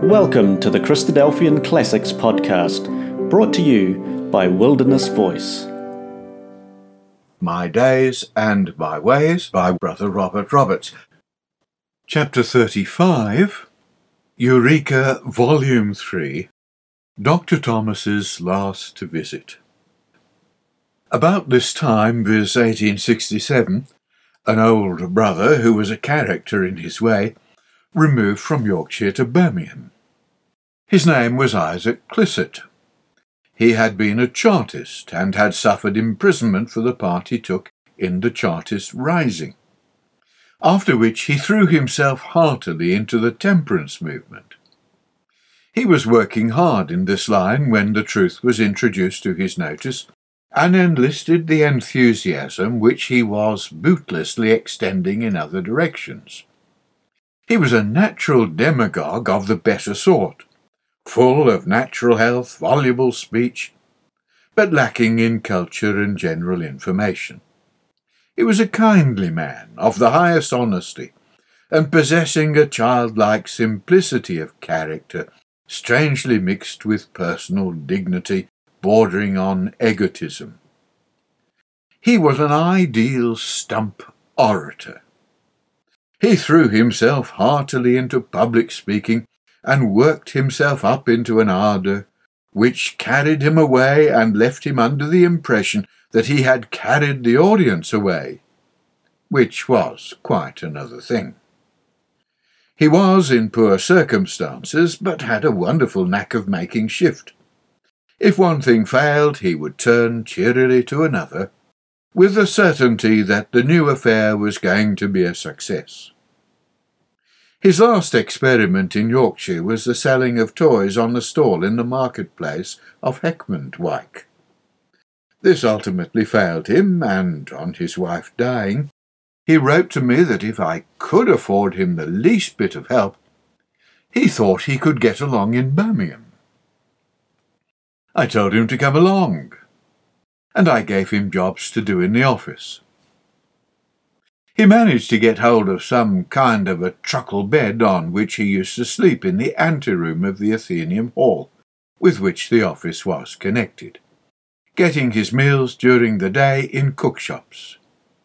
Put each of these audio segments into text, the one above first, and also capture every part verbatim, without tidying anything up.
Welcome to the Christadelphian Classics podcast, brought to you by Wilderness Voice. My Days and My Ways by Brother Robert Roberts. Chapter thirty-five, Eureka, Volume three, Doctor Thomas's Last Visit. About this time, viz. eighteen sixty-seven, an old brother, who was a character in his way, removed from Yorkshire to Birmingham. His name was Isaac Clissock. He had been a Chartist and had suffered imprisonment for the part he took in the Chartist Rising, after which he threw himself heartily into the temperance movement. He was working hard in this line when the truth was introduced to his notice, and enlisted the enthusiasm which he was bootlessly extending in other directions. He was a natural demagogue of the better sort, full of natural health, voluble speech, but lacking in culture and general information. He was a kindly man, of the highest honesty, and possessing a childlike simplicity of character, strangely mixed with personal dignity, bordering on egotism. He was an ideal stump orator. He threw himself heartily into public speaking, and worked himself up into an ardour which carried him away and left him under the impression that he had carried the audience away, which was quite another thing. He was in poor circumstances, but had a wonderful knack of making shift. If one thing failed, he would turn cheerily to another, with the certainty that the new affair was going to be a success. His last experiment in Yorkshire was the selling of toys on a stall in the marketplace of Heckmondwike. This ultimately failed him, and on his wife dying, he wrote to me that if I could afford him the least bit of help, he thought he could get along in Birmingham. I told him to come along, and I gave him jobs to do in the office. He managed to get hold of some kind of a truckle bed on which he used to sleep in the anteroom of the Athenaeum Hall, with which the office was connected, getting his meals during the day in cookshops.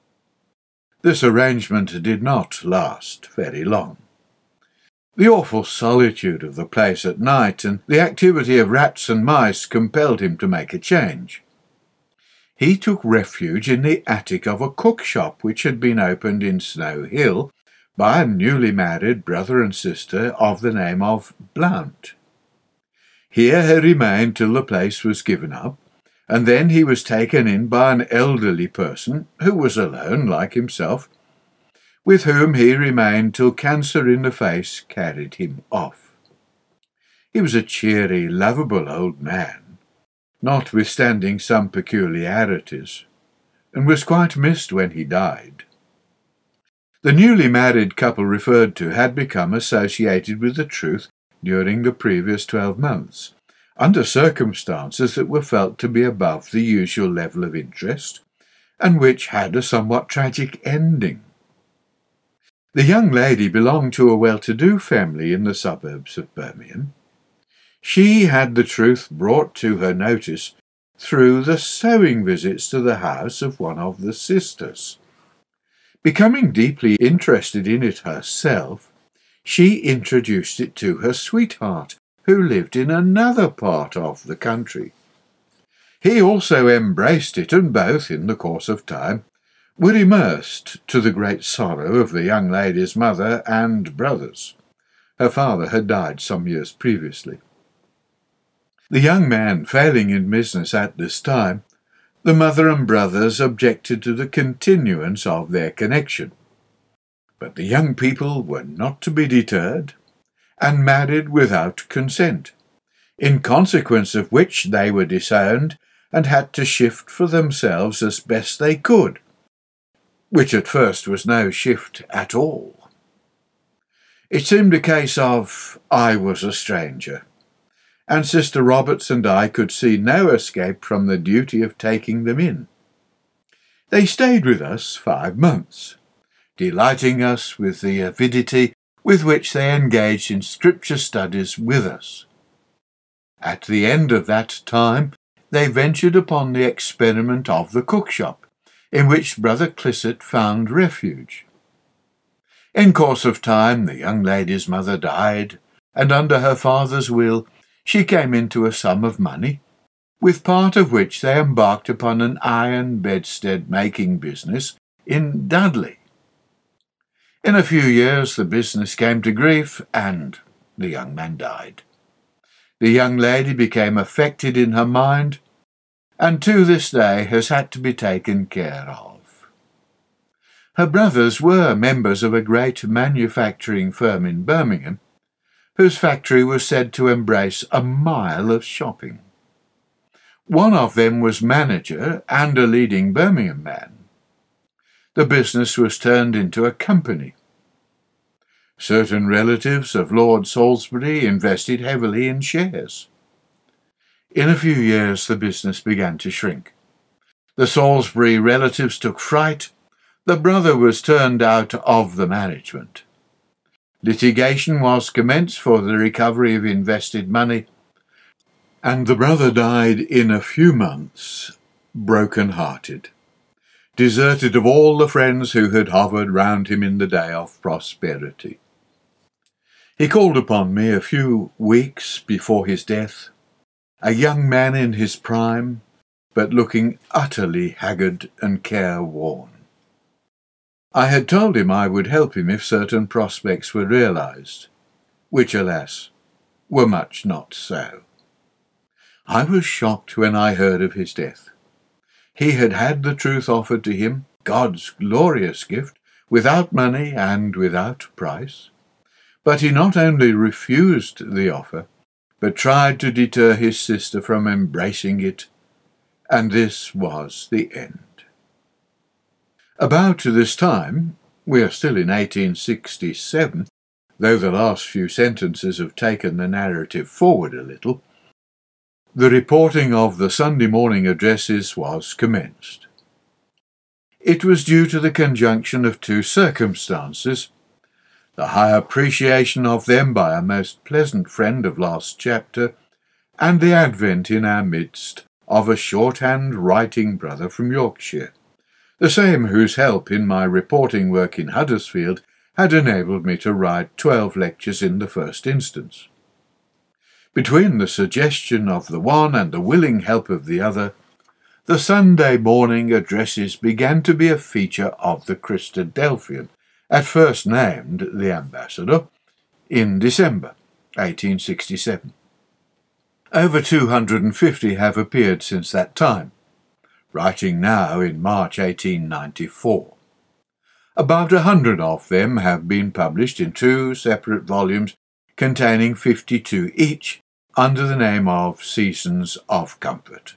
This arrangement did not last very long. The awful solitude of the place at night and the activity of rats and mice compelled him to make a change. He took refuge in the attic of a cookshop which had been opened in Snow Hill by a newly married brother and sister of the name of Blount. Here he remained till the place was given up, and then he was taken in by an elderly person, who was alone like himself, with whom he remained till cancer in the face carried him off. He was a cheery, lovable old man, notwithstanding some peculiarities, and was quite missed when he died. The newly married couple referred to had become associated with the truth during the previous twelve months, under circumstances that were felt to be above the usual level of interest, and which had a somewhat tragic ending. The young lady belonged to a well-to-do family in the suburbs of Birmingham. She had the truth brought to her notice through the sewing visits to the house of one of the sisters. Becoming deeply interested in it herself, she introduced it to her sweetheart, who lived in another part of the country. He also embraced it, and both, in the course of time, were immersed, to the great sorrow of the young lady's mother and brothers. Her father had died some years previously. The young man failing in business at this time, the mother and brothers objected to the continuance of their connection. But the young people were not to be deterred, and married without consent, in consequence of which they were disowned and had to shift for themselves as best they could, which at first was no shift at all. It seemed a case of I was a stranger, and Sister Roberts and I could see no escape from the duty of taking them in. They stayed with us five months, delighting us with the avidity with which they engaged in scripture studies with us. At the end of that time, they ventured upon the experiment of the cookshop, in which Brother Clisset found refuge. In course of time, the young lady's mother died, and under her father's will, she came into a sum of money, with part of which they embarked upon an iron bedstead-making business in Dudley. In a few years the business came to grief, and the young man died. The young lady became affected in her mind, and to this day has had to be taken care of. Her brothers were members of a great manufacturing firm in Birmingham, whose factory was said to embrace a mile of shopping. One of them was manager and a leading Birmingham man. The business was turned into a company. Certain relatives of Lord Salisbury invested heavily in shares. In a few years the business began to shrink. The Salisbury relatives took fright. The brother was turned out of the management. Litigation was commenced for the recovery of invested money, and the brother died in a few months, broken-hearted, deserted of all the friends who had hovered round him in the day of prosperity. He called upon me a few weeks before his death, a young man in his prime, but looking utterly haggard and careworn. I had told him I would help him if certain prospects were realized, which, alas, were much not so. I was shocked when I heard of his death. He had had the truth offered to him, God's glorious gift, without money and without price. But he not only refused the offer, but tried to deter his sister from embracing it, and this was the end. About this time, we are still in eighteen sixty-seven, though the last few sentences have taken the narrative forward a little, the reporting of the Sunday morning addresses was commenced. It was due to the conjunction of two circumstances: the high appreciation of them by a most pleasant friend of last chapter, and the advent in our midst of a shorthand writing brother from Yorkshire, the same whose help in my reporting work in Huddersfield had enabled me to write twelve lectures in the first instance. Between the suggestion of the one and the willing help of the other, the Sunday morning addresses began to be a feature of the Christadelphian, at first named the Ambassador, in December eighteen sixty-seven. Over two hundred and fifty have appeared since that time, writing now in March eighteen ninety-four. About a hundred of them have been published in two separate volumes containing fifty-two each, under the name of Seasons of Comfort.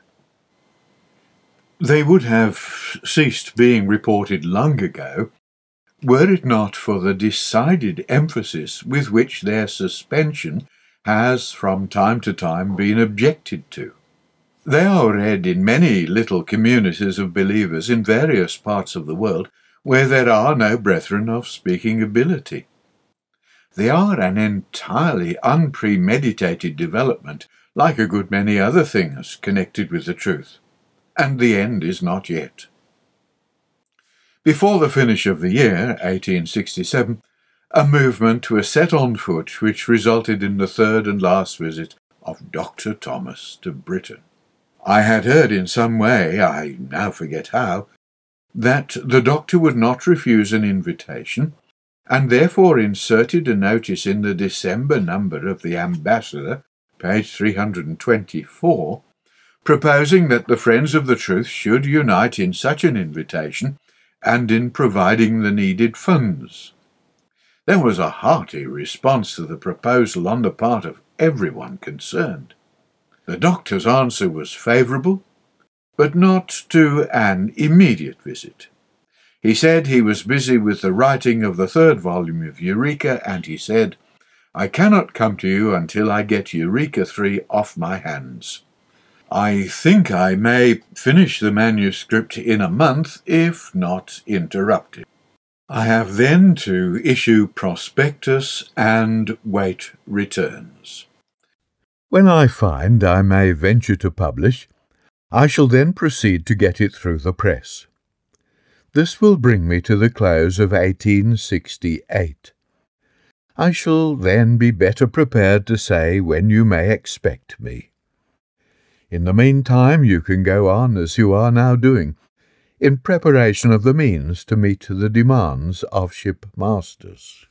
They would have ceased being reported long ago, were it not for the decided emphasis with which their suspension has from time to time been objected to. They are read in many little communities of believers in various parts of the world where there are no brethren of speaking ability. They are an entirely unpremeditated development, like a good many other things connected with the truth, and the end is not yet. Before the finish of the year, eighteen sixty-seven, a movement was set on foot which resulted in the third and last visit of Doctor Thomas to Britain. I had heard in some way, I now forget how, that the doctor would not refuse an invitation, and therefore inserted a notice in the December number of the Ambassador, page three hundred twenty-four, proposing that the friends of the truth should unite in such an invitation and in providing the needed funds. There was a hearty response to the proposal on the part of everyone concerned. The doctor's answer was favourable, but not to an immediate visit. He said he was busy with the writing of the third volume of Eureka, and he said, "I cannot come to you until I get Eureka three off my hands. I think I may finish the manuscript in a month, if not interrupted." I have then to issue prospectus and wait returns. When I find I may venture to publish, I shall then proceed to get it through the press. This will bring me to the close of eighteen sixty-eight. I shall then be better prepared to say when you may expect me. In the meantime you can go on as you are now doing, in preparation of the means to meet the demands of shipmasters.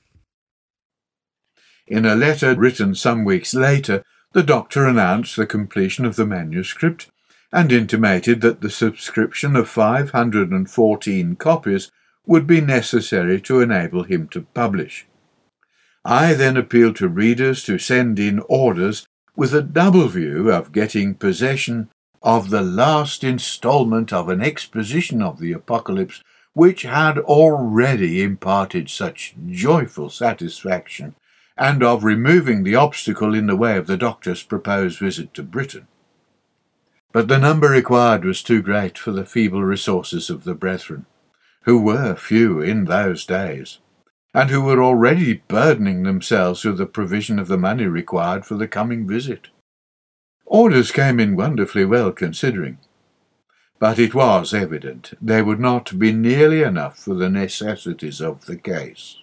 In a letter written some weeks later, the doctor announced the completion of the manuscript and intimated that the subscription of five hundred and fourteen copies would be necessary to enable him to publish. I then appealed to readers to send in orders with a double view of getting possession of the last instalment of an exposition of the Apocalypse, which had already imparted such joyful satisfaction, and of removing the obstacle in the way of the doctor's proposed visit to Britain. But the number required was too great for the feeble resources of the brethren, who were few in those days, and who were already burdening themselves with the provision of the money required for the coming visit. Orders came in wonderfully well considering, but it was evident they would not be nearly enough for the necessities of the case.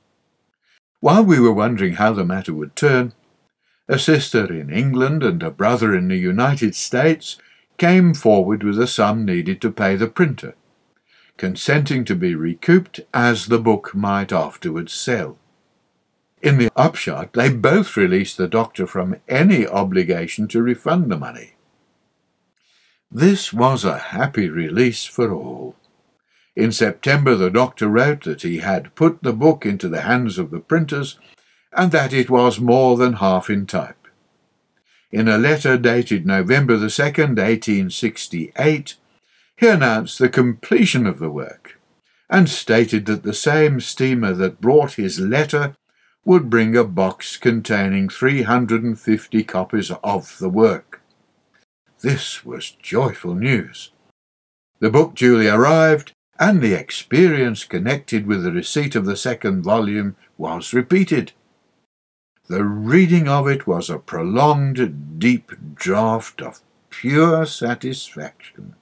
While we were wondering how the matter would turn, a sister in England and a brother in the United States came forward with a sum needed to pay the printer, consenting to be recouped as the book might afterwards sell. In the upshot, they both released the doctor from any obligation to refund the money. This was a happy release for all. In September the doctor wrote that he had put the book into the hands of the printers and that it was more than half in type. In a letter dated November the second, eighteen sixty-eight, he announced the completion of the work and stated that the same steamer that brought his letter would bring a box containing three hundred and fifty copies of the work. This was joyful news. The book duly arrived, and the experience connected with the receipt of the second volume was repeated. The reading of it was a prolonged, deep draught of pure satisfaction.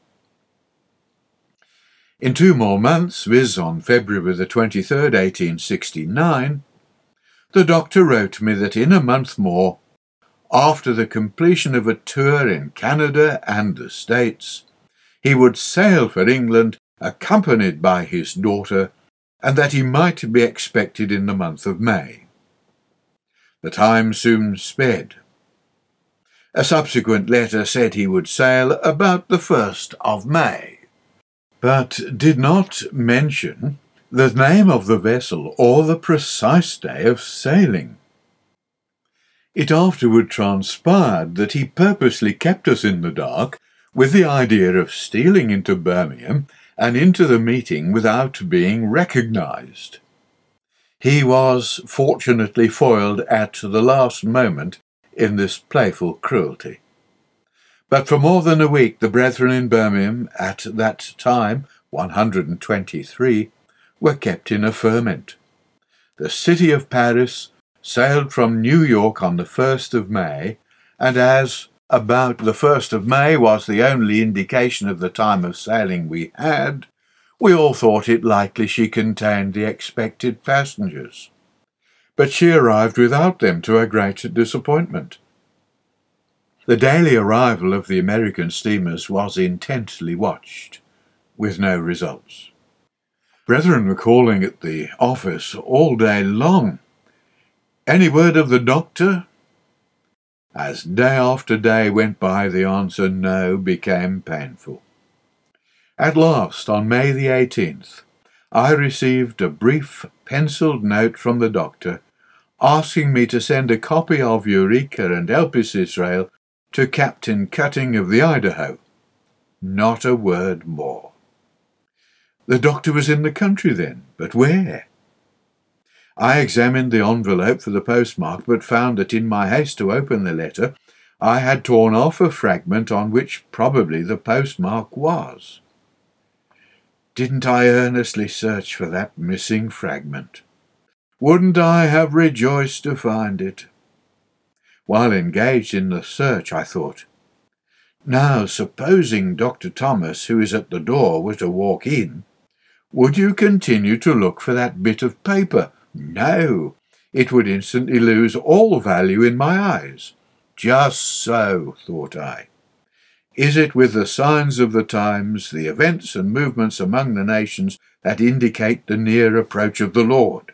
In two more months, viz. On February the twenty-third, eighteen sixty-nine, the doctor wrote me that in a month more, after the completion of a tour in Canada and the States, he would sail for England accompanied by his daughter, and that he might be expected in the month of May. The time soon sped. A subsequent letter said he would sail about the first of May, but did not mention the name of the vessel or the precise day of sailing. It afterward transpired that he purposely kept us in the dark with the idea of stealing into Birmingham and into the meeting without being recognized. He was fortunately foiled at the last moment in this playful cruelty. But for more than a week the brethren in Birmingham, at that time one hundred and twenty-three, were kept in a ferment. The city of Paris sailed from New York on the first of May, and as about the first of May was the only indication of the time of sailing we had, we all thought it likely she contained the expected passengers. But she arrived without them, to our great disappointment. The daily arrival of the American steamers was intently watched, with no results. Brethren were calling at the office all day long. Any word of the doctor? As day after day went by, the answer no became painful. At last, on May the eighteenth, I received a brief pencilled note from the doctor asking me to send a copy of Eureka and Elpis Israel to Captain Cutting of the Idaho. Not a word more. The doctor was in the country then, but where? I examined the envelope for the postmark, but found that in my haste to open the letter, I had torn off a fragment on which probably the postmark was. Didn't I earnestly search for that missing fragment? Wouldn't I have rejoiced to find it? While engaged in the search, I thought, now supposing Doctor Thomas, who is at the door, were to walk in, would you continue to look for that bit of paper? No, it would instantly lose all value in my eyes. Just so, thought I. Is it with the signs of the times, the events and movements among the nations that indicate the near approach of the Lord?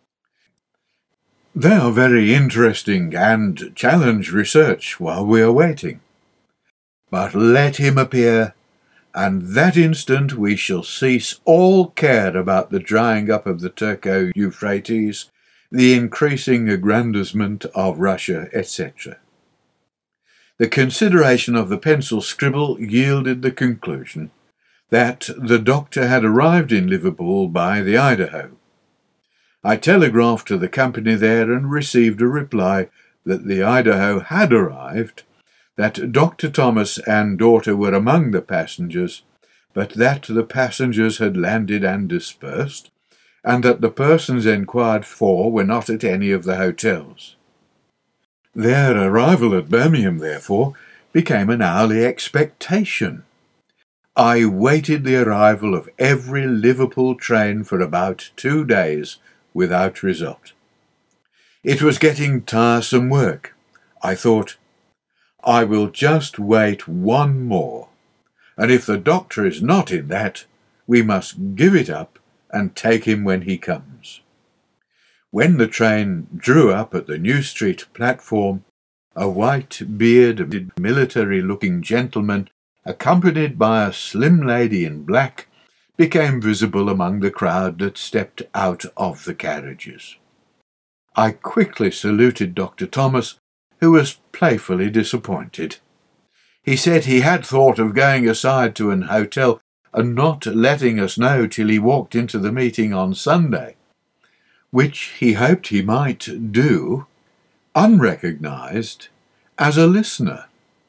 They are very interesting and challenge research while we are waiting. But let him appear, and that instant we shall cease all care about the drying up of the Turco-Euphrates, the increasing aggrandizement of Russia, et cetera. The consideration of the pencil scribble yielded the conclusion that the doctor had arrived in Liverpool by the Idaho. I telegraphed to the company there and received a reply that the Idaho had arrived, that Doctor Thomas and daughter were among the passengers, but that the passengers had landed and dispersed, and that the persons enquired for were not at any of the hotels. Their arrival at Birmingham, therefore, became an hourly expectation. I waited the arrival of every Liverpool train for about two days without result. It was getting tiresome work. I thought, I will just wait one more, and if the doctor is not in that, we must give it up and take him when he comes. When the train drew up at the New Street platform, a white-bearded, military-looking gentleman, accompanied by a slim lady in black, became visible among the crowd that stepped out of the carriages. I quickly saluted Doctor Thomas, who was playfully disappointed. He said he had thought of going aside to an hotel and not letting us know till he walked into the meeting on Sunday, which he hoped he might do, unrecognised, as a listener.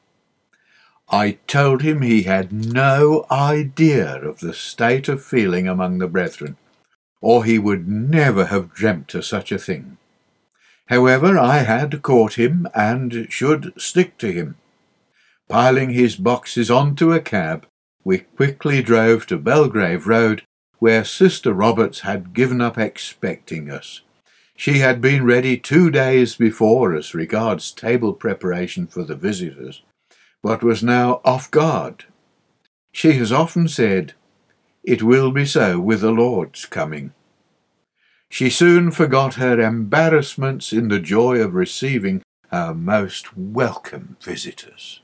I told him he had no idea of the state of feeling among the brethren, or he would never have dreamt of such a thing. However, I had caught him and should stick to him. Piling his boxes onto a cab, we quickly drove to Belgrave Road, where Sister Roberts had given up expecting us. She had been ready two days before as regards table preparation for the visitors, but was now off guard. She has often said, "It will be so with the Lord's coming." She soon forgot her embarrassments in the joy of receiving her most welcome visitors.